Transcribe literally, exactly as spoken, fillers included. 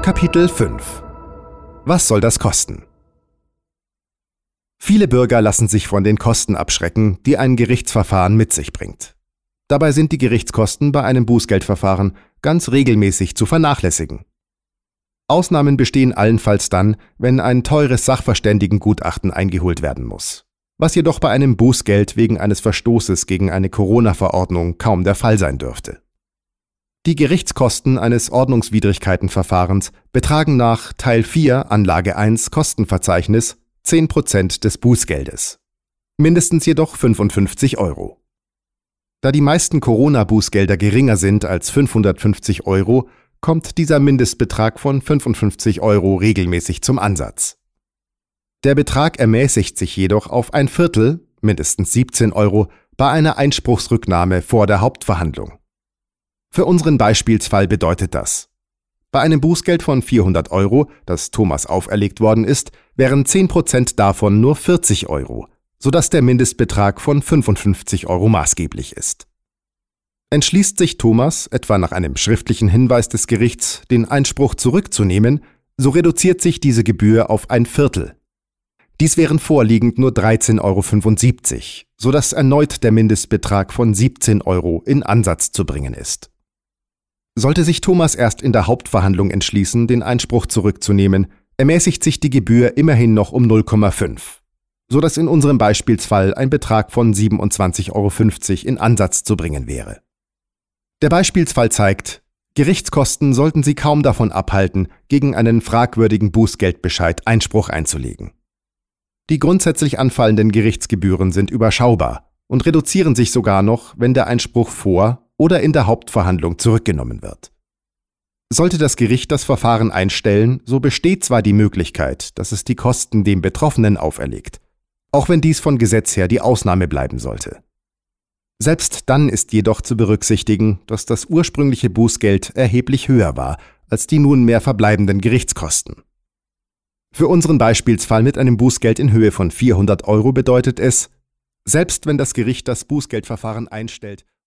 Kapitel fünf. Was soll das kosten? Viele Bürger lassen sich von den Kosten abschrecken, die ein Gerichtsverfahren mit sich bringt. Dabei sind die Gerichtskosten bei einem Bußgeldverfahren ganz regelmäßig zu vernachlässigen. Ausnahmen bestehen allenfalls dann, wenn ein teures Sachverständigengutachten eingeholt werden muss, was jedoch bei einem Bußgeld wegen eines Verstoßes gegen eine Corona-Verordnung kaum der Fall sein dürfte. Die Gerichtskosten eines Ordnungswidrigkeitenverfahrens betragen nach Teil vier Anlage eins Kostenverzeichnis zehn Prozent des Bußgeldes, mindestens jedoch fünfundfünfzig Euro. Da die meisten Corona-Bußgelder geringer sind als fünfhundertfünfzig Euro, kommt dieser Mindestbetrag von fünfundfünfzig Euro regelmäßig zum Ansatz. Der Betrag ermäßigt sich jedoch auf ein Viertel, mindestens siebzehn Euro, bei einer Einspruchsrücknahme vor der Hauptverhandlung. Für unseren Beispielsfall bedeutet das: Bei einem Bußgeld von vierhundert Euro, das Thomas auferlegt worden ist, wären zehn Prozent davon nur vierzig Euro, sodass der Mindestbetrag von fünfundfünfzig Euro maßgeblich ist. Entschließt sich Thomas, etwa nach einem schriftlichen Hinweis des Gerichts, den Einspruch zurückzunehmen, so reduziert sich diese Gebühr auf ein Viertel. Dies wären vorliegend nur dreizehn Euro fünfundsiebzig, sodass erneut der Mindestbetrag von siebzehn Euro in Ansatz zu bringen ist. Sollte sich Thomas erst in der Hauptverhandlung entschließen, den Einspruch zurückzunehmen, ermäßigt sich die Gebühr immerhin noch um null Komma fünf, sodass in unserem Beispielsfall ein Betrag von siebenundzwanzig Euro fünfzig in Ansatz zu bringen wäre. Der Beispielsfall zeigt, Gerichtskosten sollten Sie kaum davon abhalten, gegen einen fragwürdigen Bußgeldbescheid Einspruch einzulegen. Die grundsätzlich anfallenden Gerichtsgebühren sind überschaubar und reduzieren sich sogar noch, wenn der Einspruch vor oder in der Hauptverhandlung zurückgenommen wird. Sollte das Gericht das Verfahren einstellen, so besteht zwar die Möglichkeit, dass es die Kosten dem Betroffenen auferlegt, auch wenn dies von Gesetz her die Ausnahme bleiben sollte. Selbst dann ist jedoch zu berücksichtigen, dass das ursprüngliche Bußgeld erheblich höher war als die nunmehr verbleibenden Gerichtskosten. Für unseren Beispielsfall mit einem Bußgeld in Höhe von vierhundert Euro bedeutet es: Selbst wenn das Gericht das Bußgeldverfahren einstellt